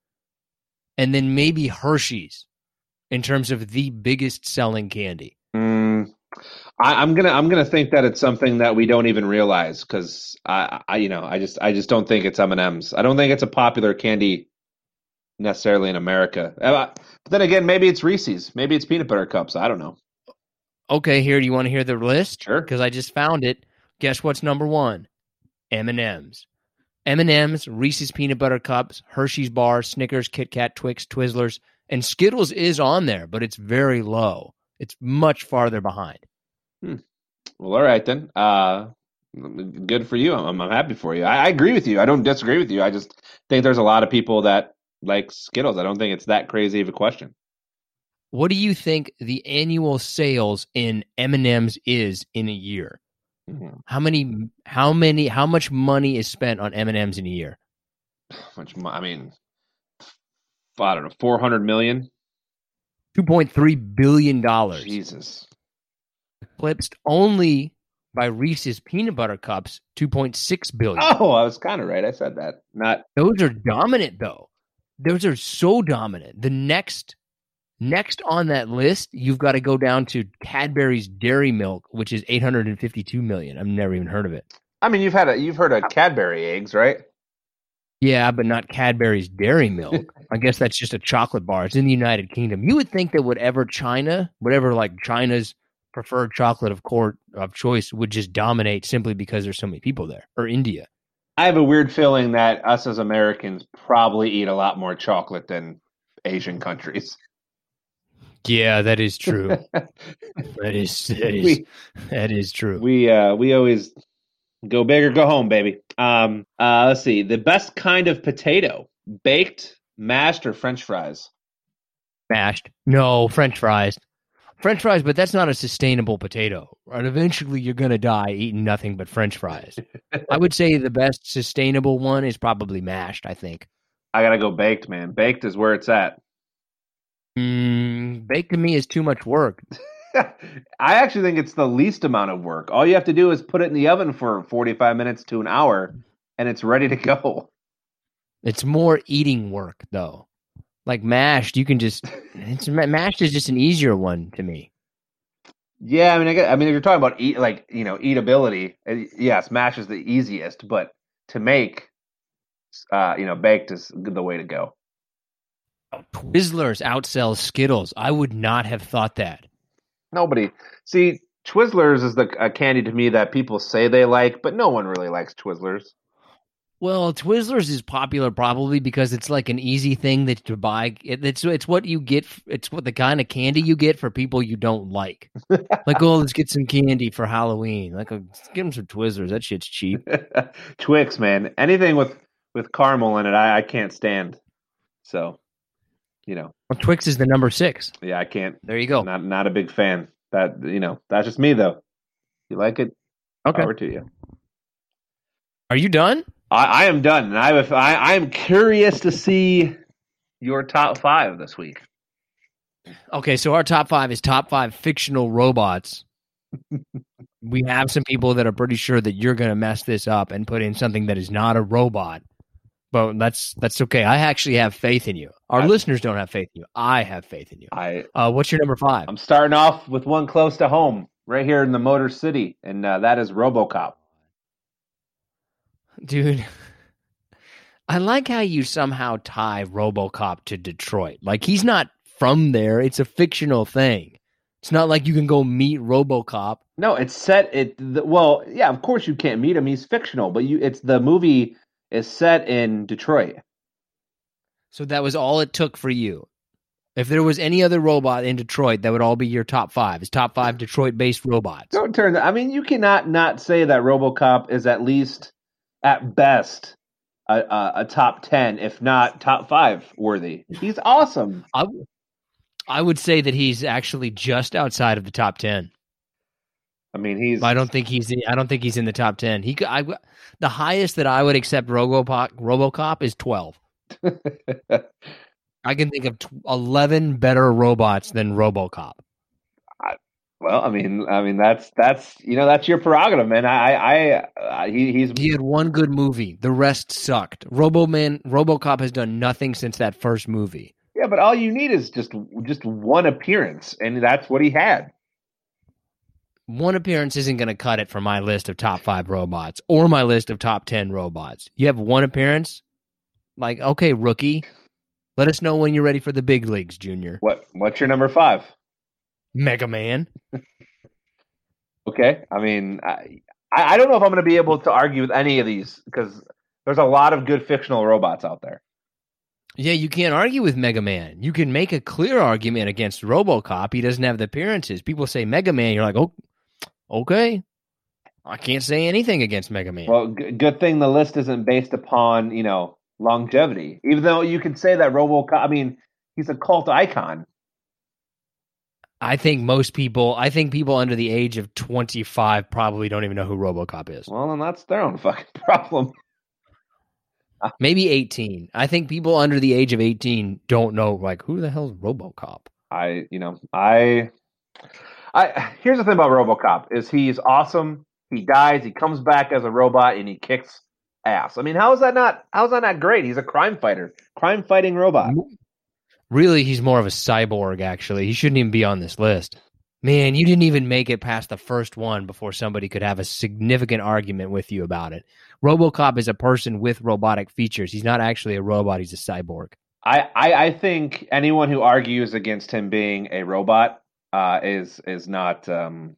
and then maybe Hershey's in terms of the biggest selling candy. Mm, I, I'm gonna I'm gonna think that it's something that we don't even realize because I, I you know I just I just don't think it's M and M's. I don't think it's a popular candy necessarily in America. But then again, maybe it's Reese's. Maybe it's peanut butter cups. I don't know. Okay, here. Do you want to hear the list? Sure. Because I just found it. Guess what's number one? M and M's. M and M's, Reese's Peanut Butter Cups, Hershey's Bar, Snickers, Kit Kat, Twix, Twizzlers, and Skittles is on there, but it's very low. It's much farther behind. Hmm. Well, all right then. Uh, good for you. I'm, I'm happy for you. I, I agree with you. I don't disagree with you. I just think there's a lot of people that like Skittles. I don't think it's that crazy of a question. What do you think the annual sales in M and M's is in a year? Mm-hmm. How many? How many? How much money is spent on M and M's in a year? Much? I mean, I don't know, four hundred million. Two point three billion dollars. Jesus. Eclipsed only by Reese's peanut butter cups, two point six billion dollars. Oh, I was kind of right. I said that. Not those are dominant though. Those are so dominant. The next. Next on that list, you've got to go down to Cadbury's Dairy Milk, which is eight hundred fifty-two million dollars. I've never even heard of it. I mean, you've had a, you've heard of Cadbury eggs, right? Yeah, but not Cadbury's Dairy Milk. I guess that's just a chocolate bar. It's in the United Kingdom. You would think that whatever China, whatever like China's preferred chocolate of court of choice would just dominate simply because there's so many people there, or India. I have a weird feeling that us as Americans probably eat a lot more chocolate than Asian countries. Yeah, that is true. that is that is we, that is true. We uh we always go big or go home, baby. Um uh let's see. The best kind of potato: baked, mashed, or French fries? Mashed. No, French fries. French fries, but that's not a sustainable potato. Right? Eventually you're gonna die eating nothing but French fries. I would say the best sustainable one is probably mashed, I think. I gotta go baked, man. Baked is where it's at. Mm, baked to me is too much work. I actually think it's the least amount of work. All you have to do is put it in the oven for forty-five minutes to an hour, and it's ready to go. It's more eating work, though. Like mashed, you can just it's mashed is just an easier one to me. Yeah, I mean, I, guess, I mean, if you're talking about eat, like you know, eatability, yes, mashed is the easiest, but to make, uh, you know, baked is the way to go. Twizzlers outsells Skittles. I would not have thought that. Nobody. See, Twizzlers is the a candy to me that people say they like, but no one really likes Twizzlers. Well, Twizzlers is popular probably because it's like an easy thing that to buy. It, it's it's what you get. It's what the kind of candy you get for people you don't like. Like, oh, let's get some candy for Halloween. Like, oh, let's get them some Twizzlers. That shit's cheap. Twix, man. Anything with, with caramel in it, I, I can't stand. So. You know, well, Twix is the number six. Yeah, I can't. There you go. Not not a big fan. That you know, that's just me though. You like it? Okay. Over to you. Are you done? I, I am done, and I, I I am curious to see your top five this week. Okay, so our top five is top five fictional robots. We have some people that are pretty sure that you're going to mess this up and put in something that is not a robot. But that's that's okay. I actually have faith in you. Our I, listeners don't have faith in you. I have faith in you. I. Uh, what's your number five? I'm starting off with one close to home, right here in the Motor City, and uh, that is RoboCop. Dude, I like how you somehow tie RoboCop to Detroit. Like, he's not from there. It's a fictional thing. It's not like you can go meet RoboCop. No, it's set. It well, yeah. Of course, you can't meet him. He's fictional, but you. It's the movie. Is set in Detroit. So that was all it took for you. If there was any other robot in Detroit, that would all be your top five. It's top five Detroit-based robots. Don't turn that. I mean, you cannot not say that RoboCop is at least, at best, a, a, a top ten, if not top five worthy. He's awesome. I, I would say that he's actually just outside of the top ten. I mean, he's. I don't think he's. In, I don't think he's in the top ten. He. I, the highest that I would accept RoboCop, RoboCop is twelve. I can think of t- eleven better robots than RoboCop. I, well, I mean, I mean that's that's you know that's your prerogative, man. I, I, I he, he's. He had one good movie. The rest sucked. RoboMan, RoboCop has done nothing since that first movie. Yeah, but all you need is just just one appearance, and that's what he had. One appearance isn't going to cut it for my list of top five robots or my list of top ten robots. You have one appearance? Like, okay, rookie, let us know when you're ready for the big leagues, Junior. What? What's your number five? Mega Man. Okay. I mean, I, I don't know if I'm going to be able to argue with any of these because there's a lot of good fictional robots out there. Yeah, you can't argue with Mega Man. You can make a clear argument against RoboCop. He doesn't have the appearances. People say Mega Man, you're like, oh, okay. I can't say anything against Mega Man. Well, g- good thing the list isn't based upon, you know, longevity. Even though you could say that RoboCop, I mean, he's a cult icon. I think most people, I think people under the age of twenty-five probably don't even know who RoboCop is. Well, then that's their own fucking problem. Maybe eighteen. I think people under the age of eighteen don't know, like, who the hell is RoboCop? I, you know, I, I. Here's the thing about RoboCop is he's awesome. He dies. He comes back as a robot and he kicks ass. I mean, how is that not? How is that not great? He's a crime fighter, crime fighting robot. Really, he's more of a cyborg. Actually, he shouldn't even be on this list. Man, you didn't even make it past the first one before somebody could have a significant argument with you about it. RoboCop is a person with robotic features. He's not actually a robot. He's a cyborg. I, I, I think anyone who argues against him being a robot uh, is is not um...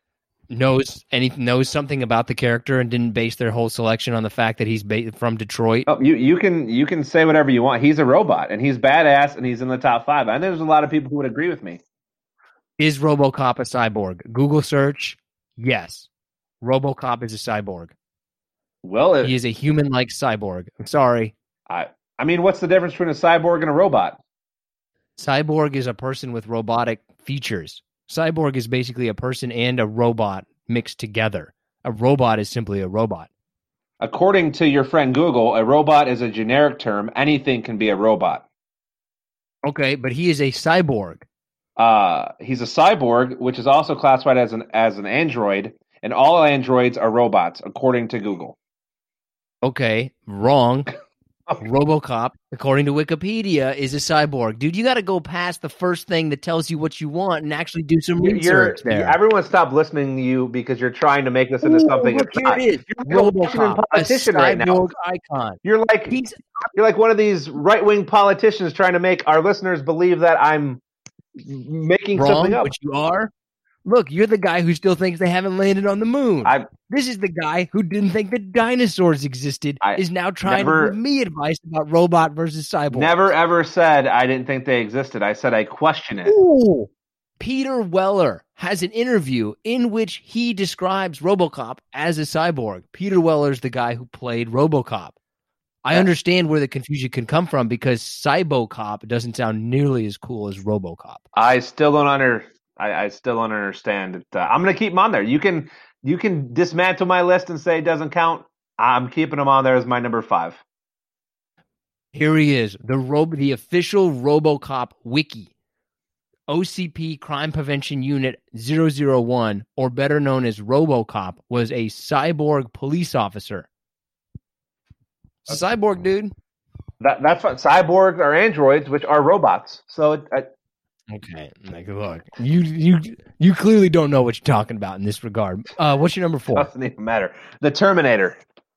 knows any knows something about the character and didn't base their whole selection on the fact that he's ba- from Detroit. Oh, you you can you can say whatever you want. He's a robot and he's badass and he's in the top five. I think there's a lot of people who would agree with me. Is RoboCop a cyborg? Google search. Yes, RoboCop is a cyborg. Well, it, he is a human-like cyborg. I'm sorry. I I mean, what's the difference between a cyborg and a robot? Cyborg is a person with robotic features. Cyborg is basically a person and a robot mixed together. A robot is simply a robot. According to your friend Google, a robot is a generic term. Anything can be a robot. Okay, but he is a cyborg. Uh, he's a cyborg, which is also classified as an as an android, and all androids are robots, according to Google. Okay, wrong. RoboCop, according to Wikipedia, is a cyborg. Dude, you got to go past the first thing that tells you what you want and actually do some You're, research there. Everyone stop listening to you because you're trying to make this into Ooh, something look, it's here not. it is. You're like RoboCop, a politician a right now. cyborg icon. You're like He's, you're like one of these right-wing politicians trying to make our listeners believe that I'm making wrong, something up. Which you are. Look, you're the guy who still thinks they haven't landed on the moon. I, this is the guy who didn't think that dinosaurs existed, I is now trying never, to give me advice about robot versus cyborg. Never ever said I didn't think they existed. I said I question it. Ooh. Peter Weller has an interview in which he describes RoboCop as a cyborg. Peter Weller's the guy who played RoboCop. I yeah. understand where the confusion can come from because Cybocop doesn't sound nearly as cool as RoboCop. I still don't under. I, I still don't understand it. Uh, I'm going to keep them on there. You can you can dismantle my list and say it doesn't count. I'm keeping him on there as my number five. Here he is, the Rob- the official RoboCop wiki. O C P Crime Prevention Unit zero zero one, or better known as RoboCop, was a cyborg police officer. Cyborg, dude. That that's what cyborgs are androids, which are robots. So it, I, okay, like look, you you you clearly don't know what you're talking about in this regard. Uh, what's your number four? Doesn't even matter. The Terminator.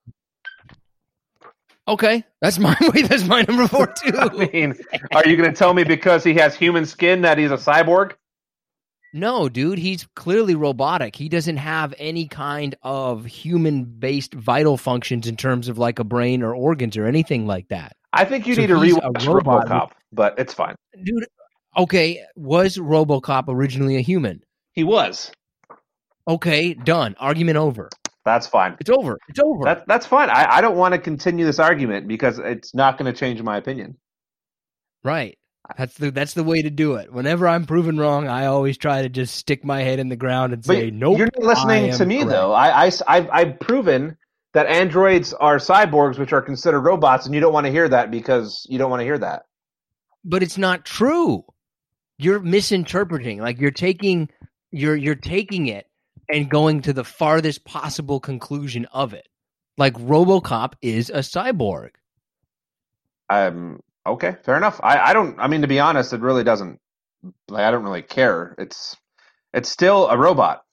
Okay, that's my wait. That's my number four too. I mean, are you going to tell me because he has human skin that he's a cyborg? No, dude, he's clearly robotic. He doesn't have any kind of human-based vital functions in terms of like a brain or organs or anything like that. I think you so need to rewatch RoboCop, RoboCop, but it's fine. Dude, okay, was RoboCop originally a human? He was. Okay, done. Argument over. That's fine. It's over. It's over. That, that's fine. I, I don't want to continue this argument because it's not going to change my opinion. Right. That's the that's the way to do it. Whenever I'm proven wrong, I always try to just stick my head in the ground and say, but nope. You're not listening to me, correct. though. I, I, I've, I've proven that androids are cyborgs, which are considered robots, and you don't want to hear that because you don't want to hear that. But it's not true. You're misinterpreting. Like you're taking you're you're taking it and going to the farthest possible conclusion of it. Like RoboCop is a cyborg. Um. Okay, fair enough. I, I don't. I mean, to be honest, it really doesn't. Like, I don't really care. It's it's still a robot.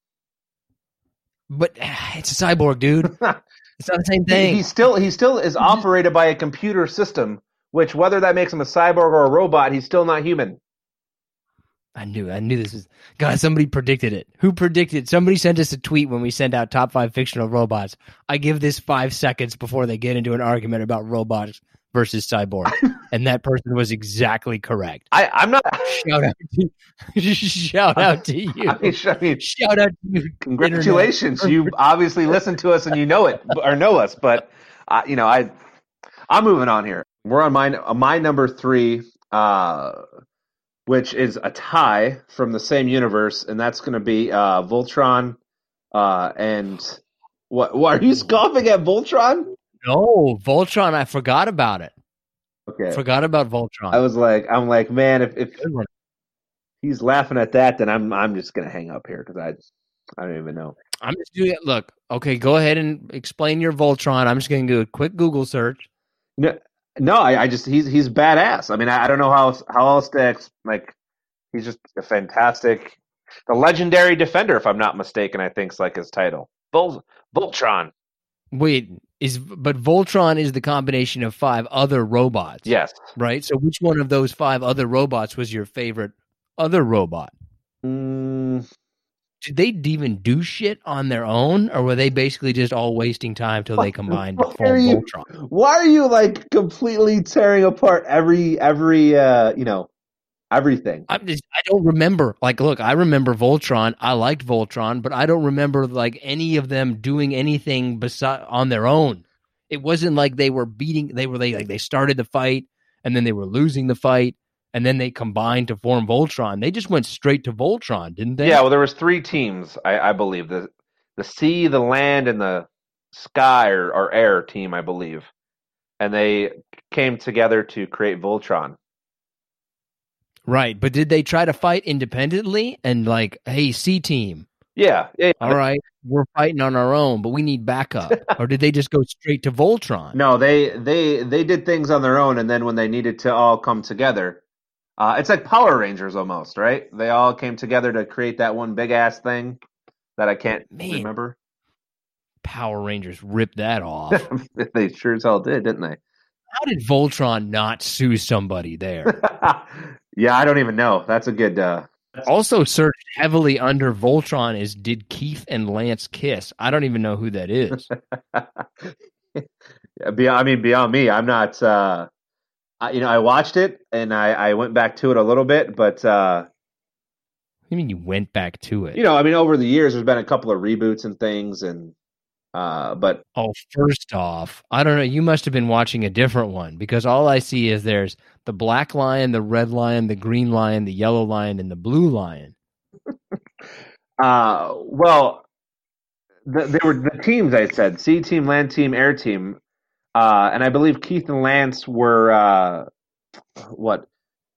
But it's a cyborg, dude. It's not the same thing. He, he still he still is operated by a computer system, which whether that makes him a cyborg or a robot, he's still not human. I knew. I knew this was. God, somebody predicted it. Who predicted? Somebody sent us a tweet when we sent out top five fictional robots. I give this five seconds before they get into an argument about robots versus cyborg, and that person was exactly correct. I, I'm not. Shout out to shout out to you. I mean, I mean, shout out to you. Congratulations! You obviously listen to us and you know it or know us, but uh, you know, I I'm moving on here. We're on my my number three, uh, which is a tie from the same universe, and that's going to be uh, Voltron. Uh, and what? What are you scoffing at Voltron? No, Voltron. I forgot about it. Okay, forgot about Voltron. I was like, I'm like, man, if, if he's laughing at that, then I'm I'm just gonna hang up here because I I don't even know. I'm just doing it. Look, okay, go ahead and explain your Voltron. I'm just gonna do a quick Google search. No, no, I, I just he's he's badass. I mean, I, I don't know how else, how else to ex- like. He's just a fantastic, the legendary defender, if I'm not mistaken. I think's like his title, Vol- Voltron. Wait, is but Voltron is the combination of five other robots. Yes, right. So which one of those five other robots was your favorite other robot? Mm. Did they even do shit on their own, or were they basically just all wasting time till they combined to form you, Voltron? Why are you like completely tearing apart every every uh, you know? Everything. I'm just, I don't remember. Like, look, I remember Voltron. I liked Voltron, but I don't remember like any of them doing anything beside on their own. It wasn't like they were beating. They were they like they started the fight and then they were losing the fight and then they combined to form Voltron. They just went straight to Voltron, didn't they? Yeah. Well, there was three teams, I, I believe the the sea, the land, and the sky or, or air team, I believe, and they came together to create Voltron. Right, but did they try to fight independently and like, hey, C team? Yeah, yeah. All right, we're fighting on our own, but we need backup. Or did they just go straight to Voltron? No, they they they did things on their own, and then when they needed to all come together, uh, it's like Power Rangers almost, right? They all came together to create that one big ass thing that I can't Man, remember. Power Rangers ripped that off. They sure as hell did, didn't they? How did Voltron not sue somebody there? Yeah, I don't even know. That's a good. Uh... Also searched heavily under Voltron is did Keith and Lance kiss? I don't even know who that is. Yeah, beyond, I mean, beyond me, I'm not. Uh, I, you know, I watched it and I, I went back to it a little bit, but. Uh, what do you mean you went back to it? You know, I mean, over the years, there's been a couple of reboots and things, and. Uh, but oh, first off, I don't know. You must have been watching a different one because all I see is there's the black lion, the red lion, the green lion, the yellow lion, and the blue lion. uh, well, the, they were the teams I said: Sea Team, Land Team, Air Team, uh, and I believe Keith and Lance were uh, what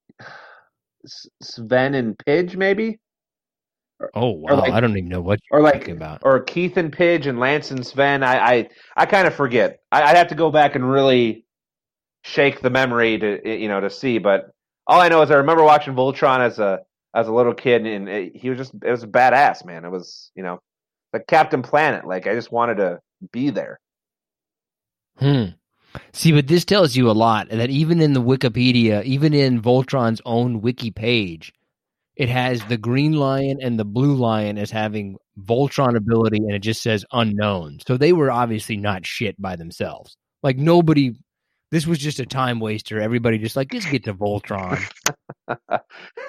Sven and Pidge, maybe. Oh wow! Like, I don't even know what you're or like, talking about. Or Keith and Pidge and Lance and Sven. I I, I kind of forget. I, I'd have to go back and really shake the memory to you know to see. But all I know is I remember watching Voltron as a as a little kid, and it, he was just it was a badass, man. It was you know like Captain Planet. Like I just wanted to be there. Hmm. See, but this tells you a lot that even in the Wikipedia, even in Voltron's own wiki page. It has the green lion and the blue lion as having Voltron ability, and it just says unknown. So they were obviously not shit by themselves. Like nobody, this was just a time waster. Everybody just like, let's get to Voltron. uh,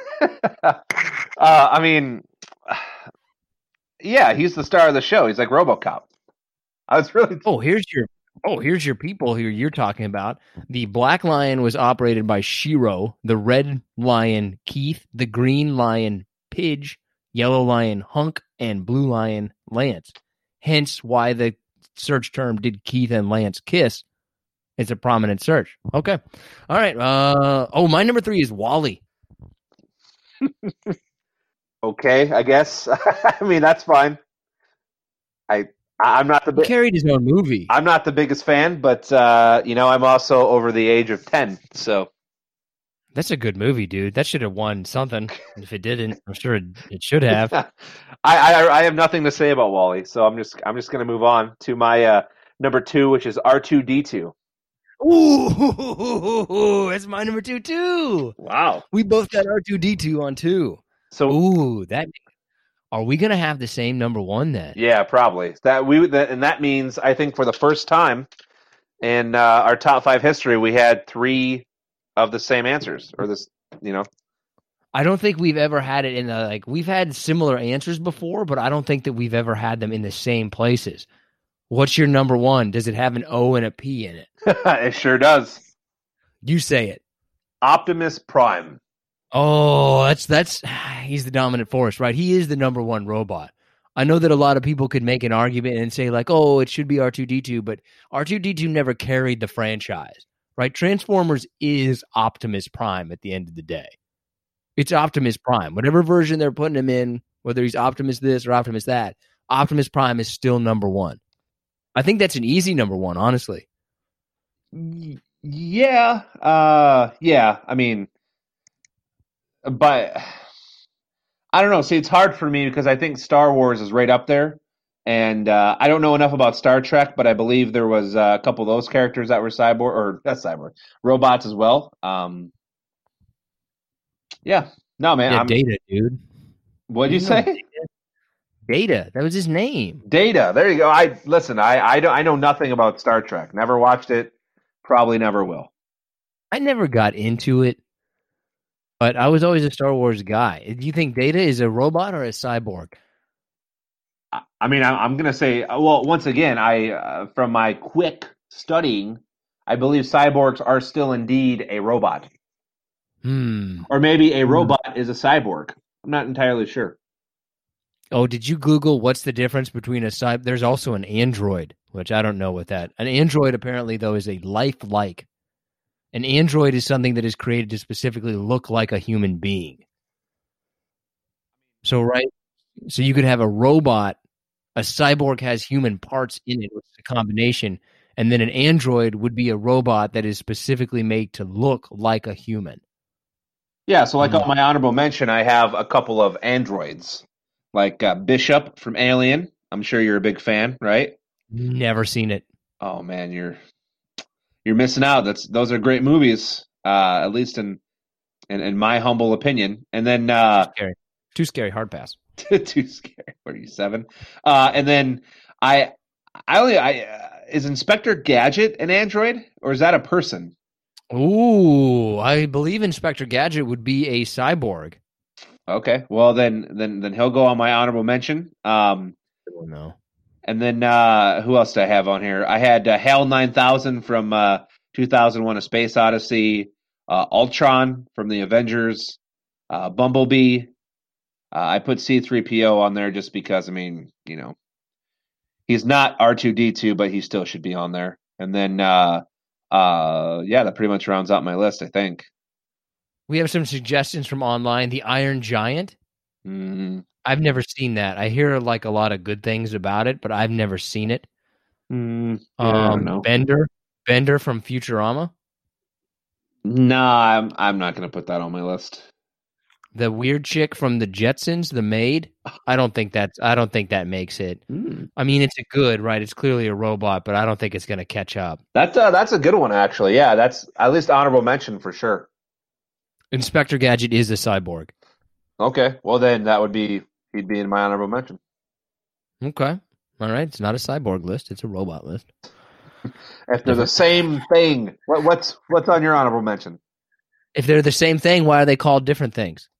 I mean, yeah, he's the star of the show. He's like RoboCop. I was really. Oh, here's your. Oh, here's your people here you're talking about. The black lion was operated by Shiro, the red lion Keith, the green lion Pidge, yellow lion Hunk, and blue lion Lance. Hence why the search term did Keith and Lance kiss? It's a prominent search. Okay. All right. Uh, oh, my number three is Wally. Okay, I guess. I mean, that's fine. I... I'm not the bi- he carried his own movie. I'm not the biggest fan, but uh, you know, I'm also over the age of ten, so that's a good movie, dude. That should have won something. If it didn't, I'm sure it, it should have. I, I I have nothing to say about Wally, so I'm just I'm just going to move on to my uh, number two, which is R two D two. Ooh, that's my number two too. Wow, we both got R two D two on two. So ooh, that. Are we going to have the same number one then? Yeah, probably. That we that, and that means I think for the first time in uh, our top five history, we had three of the same answers, or this, you know. I don't think we've ever had it in the like. We've had similar answers before, but I don't think that we've ever had them in the same places. What's your number one? Does it have an O and a P in it? It sure does. You say it. Optimus Prime. Oh, that's that's he's the dominant force, right? He is the number one robot. I know that a lot of people could make an argument and say like, "Oh, it should be R two D two," but R two D two never carried the franchise, right? Transformers is Optimus Prime at the end of the day. It's Optimus Prime. Whatever version they're putting him in, whether he's Optimus this or Optimus that, Optimus Prime is still number one. I think that's an easy number one, honestly. Yeah, uh, yeah. I mean, but I don't know. See, it's hard for me because I think Star Wars is right up there, and uh, I don't know enough about Star Trek, but I believe there was uh, a couple of those characters that were cyborg or that's cyborg robots as well. Um, yeah, no, man. Yeah, I'm, Data, dude. What'd you, you say? Data? Data. That was his name. Data. There you go. I listen. I I don't. I know nothing about Star Trek. Never watched it. Probably never will. I never got into it, but I was always a Star Wars guy. Do you think Data is a robot or a cyborg? I, I mean, I, I'm going to say. Well, once again, I uh, from my quick studying, I believe cyborgs are still indeed a robot. Hmm. Or maybe a robot is a cyborg. I'm not entirely sure. Oh, did you Google what's the difference between a cyborg? There's also an android, which I don't know what that. An android apparently though is a lifelike. An android is something that is created to specifically look like a human being. So right, so you could have a robot, a cyborg has human parts in it, which is a combination, and then an android would be a robot that is specifically made to look like a human. Yeah, so like mm-hmm. on my honorable mention, I have a couple of androids, like uh, Bishop from Alien. I'm sure you're a big fan, right? Never seen it. Oh man, you're you're missing out. That's those are great movies, uh, at least in, in in my humble opinion. And then uh, too scary, too scary, hard pass. Too scary. What are you, seven? Uh, and then I, I only I uh, is Inspector Gadget an android or is that a person? Ooh, I believe Inspector Gadget would be a cyborg. Okay, well then, then, then he'll go on my honorable mention. Um, no. And then uh, who else do I have on here? I had uh, HAL nine thousand from uh, two thousand one: A Space Odyssey, uh, Ultron from the Avengers, uh, Bumblebee. Uh, I put C three P O on there just because, I mean, you know, he's not R two D two, but he still should be on there. And then, uh, uh, yeah, that pretty much rounds out my list, I think. We have some suggestions from online. The Iron Giant. Mm. I've never seen that. I hear like a lot of good things about it, but I've never seen it. Mm, yeah, um, I don't know. Bender, Bender from Futurama. Nah, I'm I'm not going to put that on my list. The weird chick from the Jetsons, the maid. I don't think that's. I don't think that makes it. Mm. I mean, it's a good, right? It's clearly a robot, but I don't think it's going to catch up. That's uh, that's a good one, actually. Yeah, that's at least honorable mention for sure. Inspector Gadget is a cyborg. Okay, well then that would be he'd be in my honorable mention. Okay, all right. It's not a cyborg list; it's a robot list. If they're the same thing, what, what's what's on your honorable mention? If they're the same thing, why are they called different things?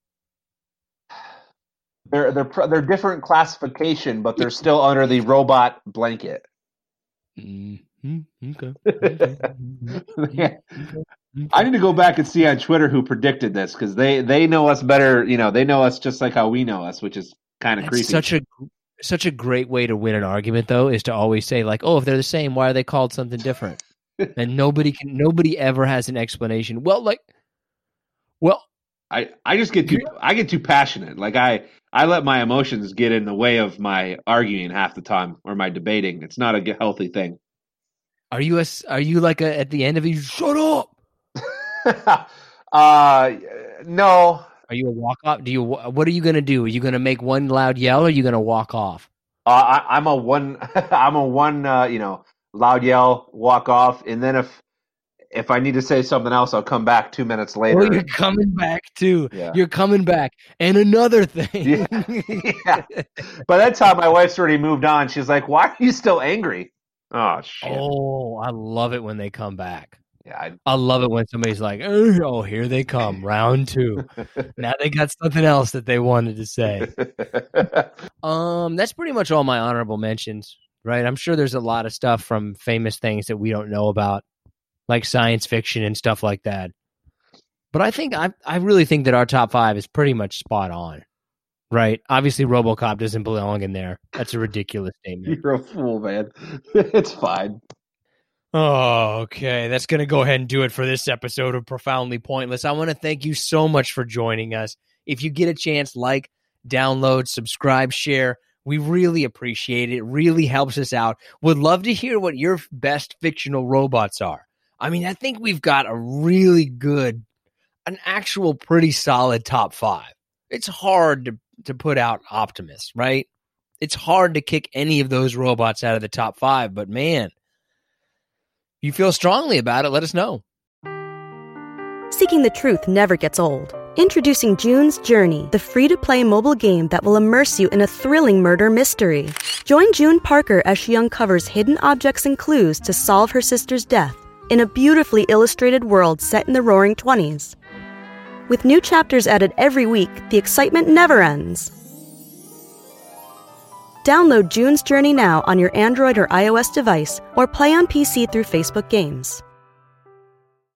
They're they're they're different classification, but they're still under the robot blanket. Mm-hmm. Okay. Yeah. I need to go back and see on Twitter who predicted this because they, they know us better. You know, they know us just like how we know us, which is kind of creepy. Such a such a great way to win an argument, though, is to always say like, "Oh, if they're the same, why are they called something different?" And nobody can nobody ever has an explanation. Well, like, well, I, I just get too I get too passionate. Like I I let my emotions get in the way of my arguing half the time or my debating. It's not a healthy thing. Are you a, are you like a, at the end of it? You shut up. uh, no. Are you a walk off? Do you? What are you gonna do? Are you gonna make one loud yell, or are you gonna walk off? Uh, I, I'm a one. I'm a one. Uh, you know, loud yell, walk off, and then if if I need to say something else, I'll come back two minutes later. Oh, you're coming back too. Yeah. You're coming back, and another thing. Yeah. Yeah. By that time, my wife's already moved on. She's like, "Why are you still angry?" Oh shit! Oh, I love it when they come back. Yeah, I, I love it when somebody's like, "Oh, here they come, round two." Now they got something else that they wanted to say. um, that's pretty much all my honorable mentions. right? I'm sure there's a lot of stuff from famous things that we don't know about, like science fiction and stuff like that. But I think I I really think that our top five is pretty much spot on, right? Obviously, RoboCop doesn't belong in there. That's a ridiculous statement. You're a fool, man. It's fine. Oh, okay. That's going to go ahead and do it for this episode of Profoundly Pointless. I want to thank you so much for joining us. If you get a chance, like, download, subscribe, share. We really appreciate it. It really helps us out. Would love to hear what your best fictional robots are. I mean, I think we've got a really good, an actual pretty solid top five. It's hard to, to put out Optimus, right? It's hard to kick any of those robots out of the top five, but man, you feel strongly about it, let us know. Seeking the truth never gets old. Introducing June's Journey, the free-to-play mobile game that will immerse you in a thrilling murder mystery. Join June Parker as she uncovers hidden objects and clues to solve her sister's death in a beautifully illustrated world set in the Roaring Twenties. With new chapters added every week, the excitement never ends. Download June's Journey now on your Android or iOS device, or play on P C through Facebook Games.